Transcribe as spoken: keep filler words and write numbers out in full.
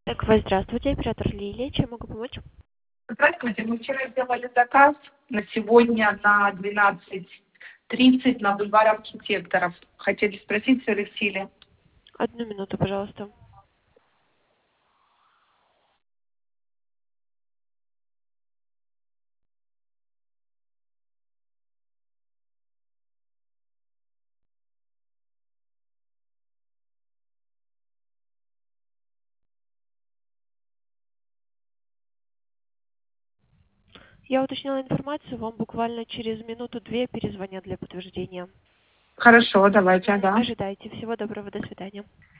Так, вы здравствуйте, оператор Лилия. Чем могу помочь? Здравствуйте, мы вчера сделали заказ на сегодня на двенадцать тридцать на бульвар Архитекторов. Хотели спросить, все ли в силе. Одну минуту, пожалуйста. Я уточнила информацию, вам буквально через минуту-две перезвонят для подтверждения. Хорошо, давайте, Мгм. ага. Ожидайте. Всего доброго, до свидания.